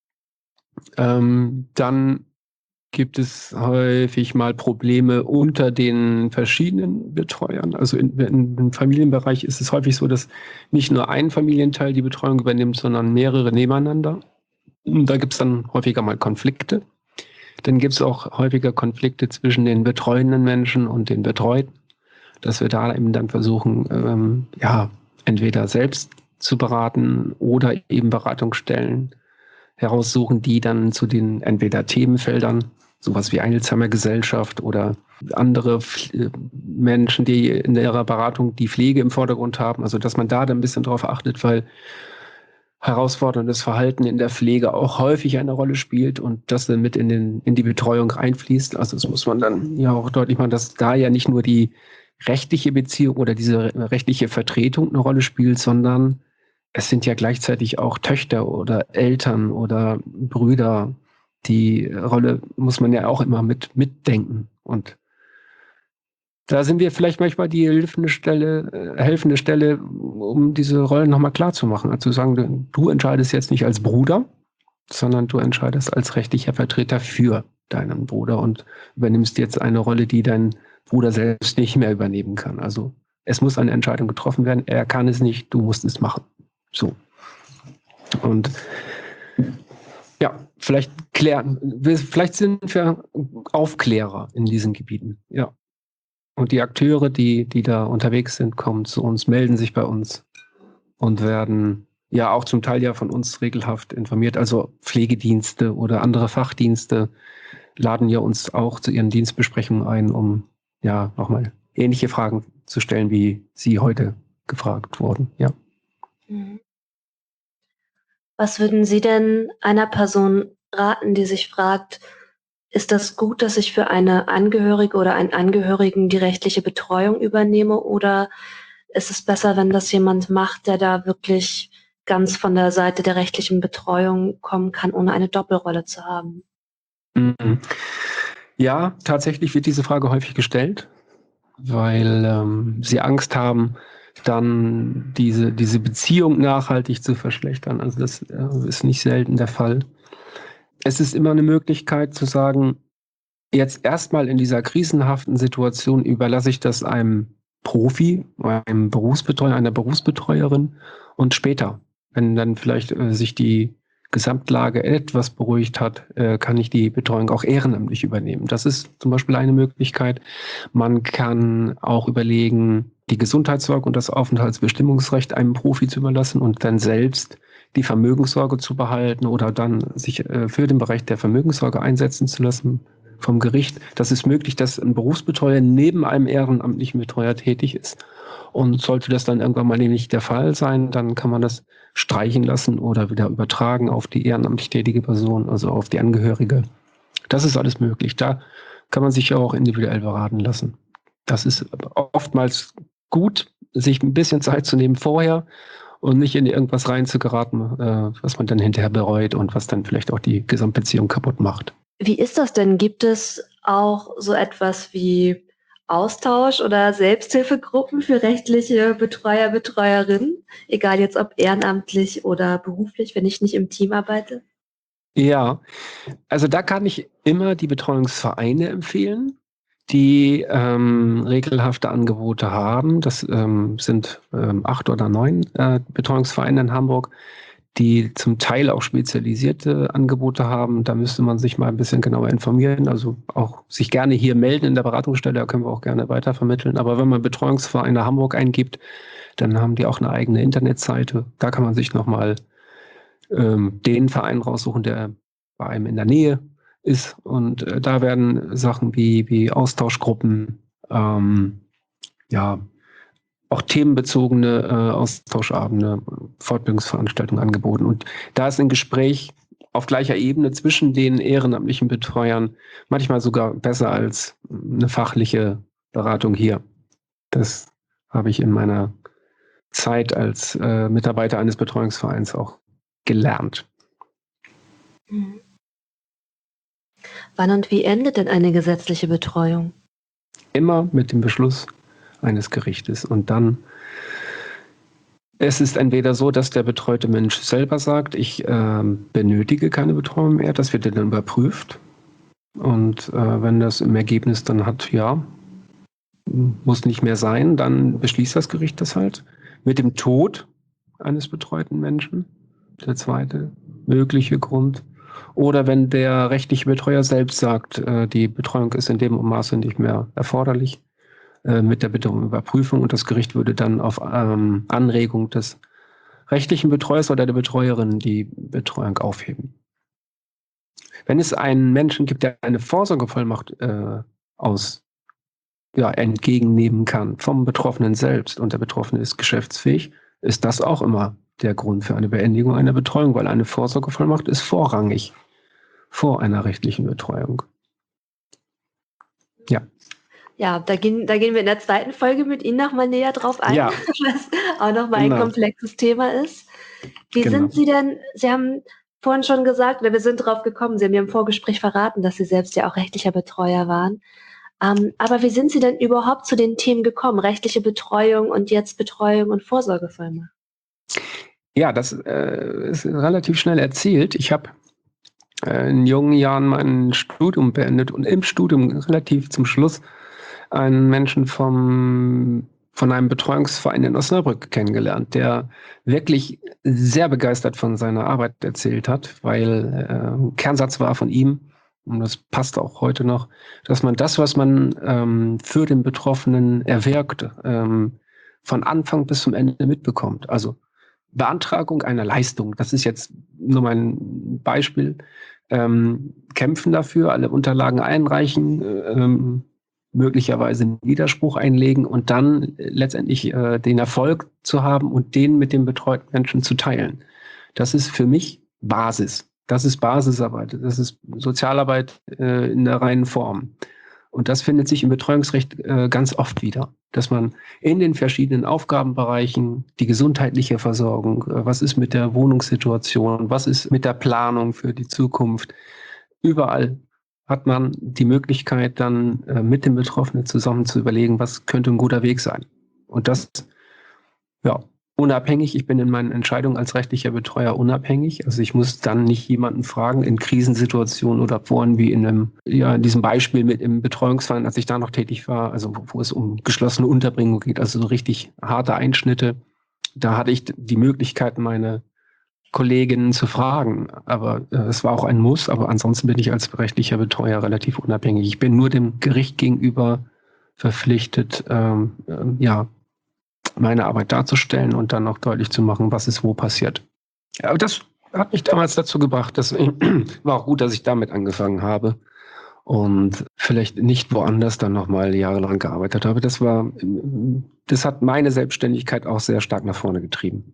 Ähm, dann gibt es häufig mal Probleme unter den verschiedenen Betreuern. Also in, in, im Familienbereich ist es häufig so, dass nicht nur ein Familienteil die Betreuung übernimmt, sondern mehrere nebeneinander. Und da gibt es dann häufiger mal Konflikte. Dann gibt es auch häufiger Konflikte zwischen den betreuenden Menschen und den Betreuten, dass wir da eben dann versuchen, ähm, ja, entweder selbst zu beraten oder eben Beratungsstellen heraussuchen, die dann zu den entweder Themenfeldern, sowas wie Alzheimer-Gesellschaft oder andere Pf- Menschen, die in ihrer Beratung die Pflege im Vordergrund haben, also dass man da dann ein bisschen drauf achtet, weil herausforderndes Verhalten in der Pflege auch häufig eine Rolle spielt und das dann mit in, den, in die Betreuung einfließt. Also das muss man dann ja auch deutlich machen, dass da ja nicht nur die rechtliche Beziehung oder diese rechtliche Vertretung eine Rolle spielt, sondern es sind ja gleichzeitig auch Töchter oder Eltern oder Brüder. Die Rolle muss man ja auch immer mit mitdenken. Und da sind wir vielleicht manchmal die helfende Stelle, äh, helfende Stelle, um diese Rollen nochmal klar zu machen. Also zu sagen, du entscheidest jetzt nicht als Bruder, sondern du entscheidest als rechtlicher Vertreter für deinen Bruder und übernimmst jetzt eine Rolle, die dein Bruder selbst nicht mehr übernehmen kann. Also es muss eine Entscheidung getroffen werden. Er kann es nicht, du musst es machen. So. Und ja, vielleicht klären, vielleicht sind wir Aufklärer in diesen Gebieten. Ja. Und die Akteure, die, die da unterwegs sind, kommen zu uns, melden sich bei uns und werden ja auch zum Teil ja von uns regelhaft informiert. Also Pflegedienste oder andere Fachdienste laden ja uns auch zu ihren Dienstbesprechungen ein, um ja nochmal ähnliche Fragen zu stellen, wie Sie heute gefragt wurden. Ja. Was würden Sie denn einer Person raten, die sich fragt, ist das gut, dass ich für eine Angehörige oder einen Angehörigen die rechtliche Betreuung übernehme, oder ist es besser, wenn das jemand macht, der da wirklich ganz von der Seite der rechtlichen Betreuung kommen kann, ohne eine Doppelrolle zu haben? Mhm. Ja, tatsächlich wird diese Frage häufig gestellt, weil ähm, sie Angst haben, dann diese, diese Beziehung nachhaltig zu verschlechtern. Also das äh, ist nicht selten der Fall. Es ist immer eine Möglichkeit zu sagen, jetzt erstmal in dieser krisenhaften Situation überlasse ich das einem Profi, einem Berufsbetreuer, einer Berufsbetreuerin und später, wenn dann vielleicht äh, sich die Gesamtlage etwas beruhigt hat, äh, kann ich die Betreuung auch ehrenamtlich übernehmen. Das ist zum Beispiel eine Möglichkeit. Man kann auch überlegen, die Gesundheitssorge und das Aufenthaltsbestimmungsrecht einem Profi zu überlassen und dann selbst die Vermögenssorge zu behalten oder dann sich äh, für den Bereich der Vermögenssorge einsetzen zu lassen vom Gericht. Das ist möglich, dass ein Berufsbetreuer neben einem ehrenamtlichen Betreuer tätig ist. Und sollte das dann irgendwann mal nicht der Fall sein, dann kann man das streichen lassen oder wieder übertragen auf die ehrenamtlich tätige Person, also auf die Angehörige. Das ist alles möglich. Da kann man sich ja auch individuell beraten lassen. Das ist oftmals gut, sich ein bisschen Zeit zu nehmen vorher und nicht in irgendwas reinzugeraten, äh, was man dann hinterher bereut und was dann vielleicht auch die Gesamtbeziehung kaputt macht. Wie ist das denn? Gibt es auch so etwas wie Austausch oder Selbsthilfegruppen für rechtliche Betreuer, Betreuerinnen? Egal jetzt ob ehrenamtlich oder beruflich, wenn ich nicht im Team arbeite? Ja, also da kann ich immer die Betreuungsvereine empfehlen, die ähm, regelhafte Angebote haben. Das ähm, sind ähm, acht oder neun äh, Betreuungsvereine in Hamburg, die zum Teil auch spezialisierte Angebote haben. Da müsste man sich mal ein bisschen genauer informieren. Also auch sich gerne hier melden in der Beratungsstelle, da können wir auch gerne weitervermitteln. Aber wenn man Betreuungsvereine Hamburg eingibt, dann haben die auch eine eigene Internetseite. Da kann man sich nochmal ähm, den Verein raussuchen, der bei einem in der Nähe ist. Und äh, da werden Sachen wie, wie Austauschgruppen, ähm, ja, auch themenbezogene äh, Austauschabende, Fortbildungsveranstaltungen angeboten. Und da ist ein Gespräch auf gleicher Ebene zwischen den ehrenamtlichen Betreuern manchmal sogar besser als eine fachliche Beratung hier. Das habe ich in meiner Zeit als äh, Mitarbeiter eines Betreuungsvereins auch gelernt. Mhm. Wann und wie endet denn eine gesetzliche Betreuung? Immer mit dem Beschluss eines Gerichtes. Und dann, es ist entweder so, dass der betreute Mensch selber sagt, ich äh, benötige keine Betreuung mehr, das wird dann überprüft. Und äh, wenn das im Ergebnis dann hat, ja, muss nicht mehr sein, dann beschließt das Gericht das halt. Mit dem Tod eines betreuten Menschen, der zweite mögliche Grund. Oder wenn der rechtliche Betreuer selbst sagt, äh, die Betreuung ist in dem Maße nicht mehr erforderlich, äh, mit der Bitte um Überprüfung, und das Gericht würde dann auf ähm, Anregung des rechtlichen Betreuers oder der Betreuerin die Betreuung aufheben. Wenn es einen Menschen gibt, der eine Vorsorgevollmacht äh, aus ja, entgegennehmen kann vom Betroffenen selbst und der Betroffene ist geschäftsfähig, ist das auch immer der Grund für eine Beendigung einer Betreuung, weil eine Vorsorgevollmacht ist vorrangig vor einer rechtlichen Betreuung. Ja. Ja, da gehen, da gehen wir in der zweiten Folge mit Ihnen nochmal näher drauf ein, Ja. was auch nochmal Genau. ein komplexes Thema ist. Wie Genau. sind Sie denn, Sie haben vorhin schon gesagt, oder wir sind drauf gekommen, Sie haben mir im Vorgespräch verraten, dass Sie selbst ja auch rechtlicher Betreuer waren. Ähm, aber wie sind Sie denn überhaupt zu den Themen gekommen? Rechtliche Betreuung und jetzt Betreuung und Vorsorgevollmacht? Ja, das äh, ist relativ schnell erzielt. Ich habe äh, in jungen Jahren mein Studium beendet und im Studium relativ zum Schluss einen Menschen vom, von einem Betreuungsverein in Osnabrück kennengelernt, der wirklich sehr begeistert von seiner Arbeit erzählt hat, weil äh, ein Kernsatz war von ihm, und das passt auch heute noch, dass man das, was man ähm, für den Betroffenen erwirkt, ähm, von Anfang bis zum Ende mitbekommt. Also Beantragung einer Leistung, das ist jetzt nur mein Beispiel, ähm, kämpfen dafür, alle Unterlagen einreichen, ähm, möglicherweise einen Widerspruch einlegen und dann letztendlich äh, den Erfolg zu haben und den mit dem betreuten Menschen zu teilen. Das ist für mich Basis. Das ist Basisarbeit. Das ist Sozialarbeit äh, in der reinen Form. Und das findet sich im Betreuungsrecht äh, ganz oft wieder, dass man in den verschiedenen Aufgabenbereichen, die gesundheitliche Versorgung, äh, was ist mit der Wohnungssituation, was ist mit der Planung für die Zukunft, überall hat man die Möglichkeit, dann äh, mit dem Betroffenen zusammen zu überlegen, was könnte ein guter Weg sein. Und das, ja, unabhängig. Ich bin in meinen Entscheidungen als rechtlicher Betreuer unabhängig. Also ich muss dann nicht jemanden fragen in Krisensituationen oder vorhin wie in einem, ja, in diesem Beispiel mit im Betreuungsverein, als ich da noch tätig war, also wo, wo es um geschlossene Unterbringung geht, also so richtig harte Einschnitte. Da hatte ich die Möglichkeit, meine Kolleginnen zu fragen. Aber äh, es war auch ein Muss, aber ansonsten bin ich als rechtlicher Betreuer relativ unabhängig. Ich bin nur dem Gericht gegenüber verpflichtet, ähm, äh, ja, meine Arbeit darzustellen und dann noch deutlich zu machen, was ist wo passiert. Ja, aber das hat mich damals dazu gebracht, dass war auch gut, dass ich damit angefangen habe und vielleicht nicht woanders dann nochmal jahrelang gearbeitet habe. Das war, das hat meine Selbstständigkeit auch sehr stark nach vorne getrieben.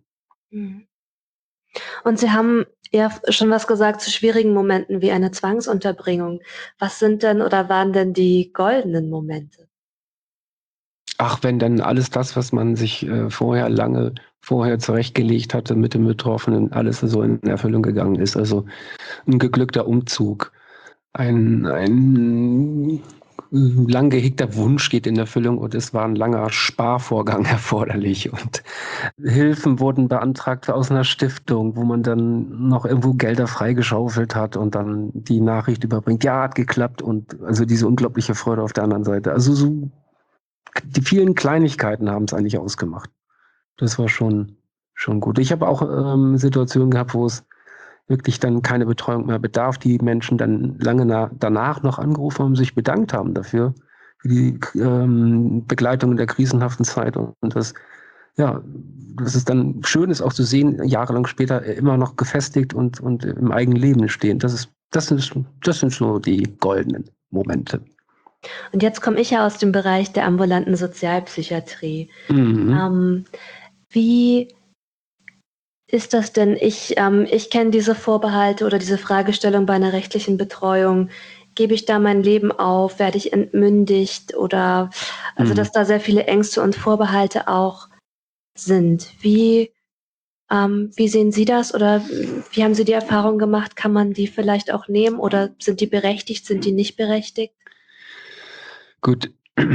Und Sie haben ja schon was gesagt zu schwierigen Momenten wie eine Zwangsunterbringung. Was sind denn oder waren denn die goldenen Momente? Ach, wenn dann alles das, was man sich äh, vorher lange vorher zurechtgelegt hatte mit dem Betroffenen, alles so in Erfüllung gegangen ist. Also ein geglückter Umzug, ein, ein lang gehegter Wunsch geht in Erfüllung und es war ein langer Sparvorgang erforderlich und Hilfen wurden beantragt aus einer Stiftung, wo man dann noch irgendwo Gelder freigeschaufelt hat und dann die Nachricht überbringt, ja, hat geklappt, und also diese unglaubliche Freude auf der anderen Seite. Also so die vielen Kleinigkeiten haben es eigentlich ausgemacht. Das war schon, schon gut. Ich habe auch ähm, Situationen gehabt, wo es wirklich dann keine Betreuung mehr bedarf, die Menschen dann lange na- danach noch angerufen haben, sich bedankt haben dafür, für die ähm, Begleitung in der krisenhaften Zeit. Und, und das, ja, das ist dann schön, ist auch zu sehen, jahrelang später immer noch gefestigt und, und im eigenen Leben stehen. Das ist, das sind, das sind so die goldenen Momente. Und jetzt komme ich ja aus dem Bereich der ambulanten Sozialpsychiatrie. Mhm. Ähm, wie ist das denn? Ich, ähm, ich kenne diese Vorbehalte oder diese Fragestellung bei einer rechtlichen Betreuung. Gebe ich da mein Leben auf? Werde ich entmündigt? Oder also, Mhm. dass da sehr viele Ängste und Vorbehalte auch sind. Wie, Ähm, wie sehen Sie das oder wie haben Sie die Erfahrung gemacht? Kann man die vielleicht auch nehmen oder sind die berechtigt, sind die nicht berechtigt? Gut.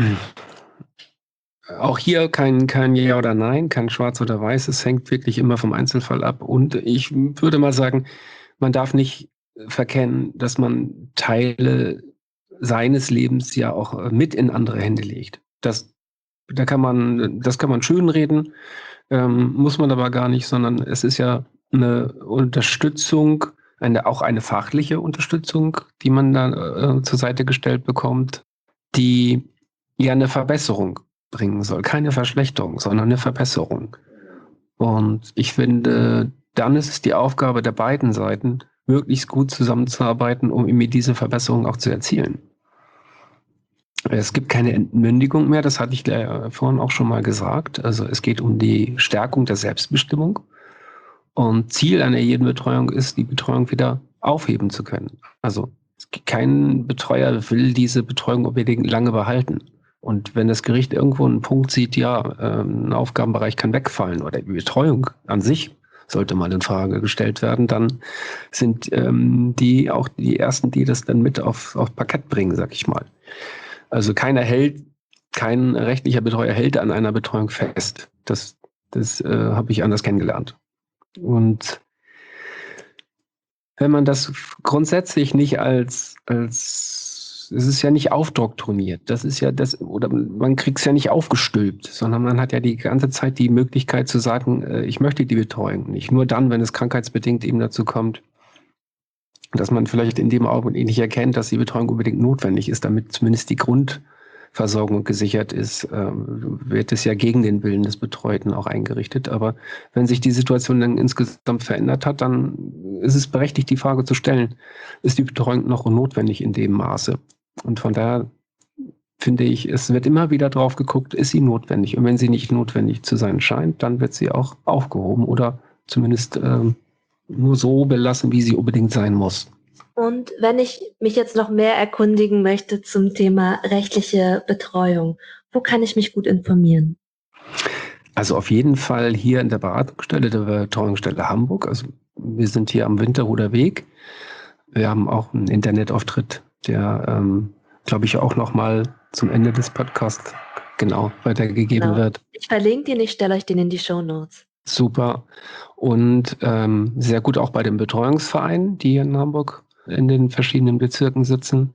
Auch hier kein, kein Ja oder Nein, kein Schwarz oder Weiß. Es hängt wirklich immer vom Einzelfall ab. Und ich würde mal sagen, man darf nicht verkennen, dass man Teile seines Lebens ja auch mit in andere Hände legt. Das, da kann man, das kann man schönreden, ähm, muss man aber gar nicht, sondern es ist ja eine Unterstützung, eine, auch eine fachliche Unterstützung, die man da äh, zur Seite gestellt bekommt, die ja eine Verbesserung bringen soll. Keine Verschlechterung, sondern eine Verbesserung. Und ich finde, dann ist es die Aufgabe der beiden Seiten, möglichst gut zusammenzuarbeiten, um eben diese Verbesserung auch zu erzielen. Es gibt keine Entmündigung mehr, das hatte ich äh, vorhin auch schon mal gesagt. Also es geht um die Stärkung der Selbstbestimmung. Und Ziel einer jeden Betreuung ist, die Betreuung wieder aufheben zu können. Also kein Betreuer will diese Betreuung unbedingt lange behalten. Und wenn das Gericht irgendwo einen Punkt sieht, ja, ein Aufgabenbereich kann wegfallen oder die Betreuung an sich sollte mal in Frage gestellt werden, dann sind ähm, die auch die Ersten, die das dann mit auf, auf Parkett bringen, sag ich mal. Also keiner hält, kein rechtlicher Betreuer hält an einer Betreuung fest. Das, das äh, habe ich anders kennengelernt. Und wenn man das grundsätzlich nicht als, als, es ist ja nicht aufdoktriniert, das ist ja das, oder man kriegt es ja nicht aufgestülpt, sondern man hat ja die ganze Zeit die Möglichkeit zu sagen, äh, ich möchte die Betreuung nicht. Nur dann, wenn es krankheitsbedingt eben dazu kommt, dass man vielleicht in dem Augenblick nicht erkennt, dass die Betreuung unbedingt notwendig ist, damit zumindest die Grundversorgung gesichert ist, äh, wird es ja gegen den Willen des Betreuten auch eingerichtet. Aber wenn sich die Situation dann insgesamt verändert hat, dann ist es berechtigt, die Frage zu stellen, ist die Betreuung noch notwendig in dem Maße? Und von daher finde ich, es wird immer wieder drauf geguckt, ist sie notwendig? Und wenn sie nicht notwendig zu sein scheint, dann wird sie auch aufgehoben oder zumindest äh, nur so belassen, wie sie unbedingt sein muss. Und wenn ich mich jetzt noch mehr erkundigen möchte zum Thema rechtliche Betreuung, wo kann ich mich gut informieren? Also auf jeden Fall hier in der Beratungsstelle, der Betreuungsstelle Hamburg. Also wir sind hier am Winterhuder Weg. Wir haben auch einen Internetauftritt, der, ähm, glaube ich, auch noch mal zum Ende des Podcasts genau weitergegeben Genau. wird. Ich verlinke den, ich stelle euch den in die Shownotes. Super. Und ähm, sehr gut auch bei den Betreuungsvereinen, die hier in Hamburg in den verschiedenen Bezirken sitzen.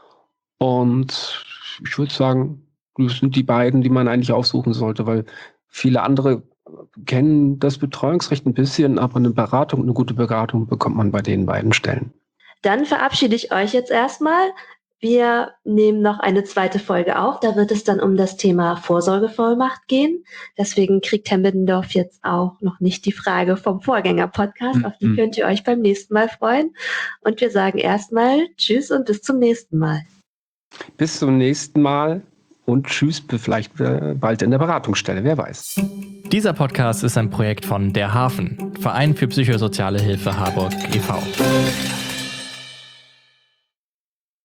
Und ich würde sagen, das sind die beiden, die man eigentlich aufsuchen sollte, weil viele andere kennen das Betreuungsrecht ein bisschen, aber eine Beratung, eine gute Beratung bekommt man bei den beiden Stellen. Dann verabschiede ich euch jetzt erstmal. Wir nehmen noch eine zweite Folge auf. Da wird es dann um das Thema Vorsorgevollmacht gehen. Deswegen kriegt Herr Middendorf jetzt auch noch nicht die Frage vom Vorgänger-Podcast. Auf die könnt ihr euch beim nächsten Mal freuen. Und wir sagen erstmal Tschüss und bis zum nächsten Mal. Bis zum nächsten Mal und Tschüss, vielleicht bald in der Beratungsstelle, wer weiß. Dieser Podcast ist ein Projekt von Der Hafen, Verein für psychosoziale Hilfe Harburg e V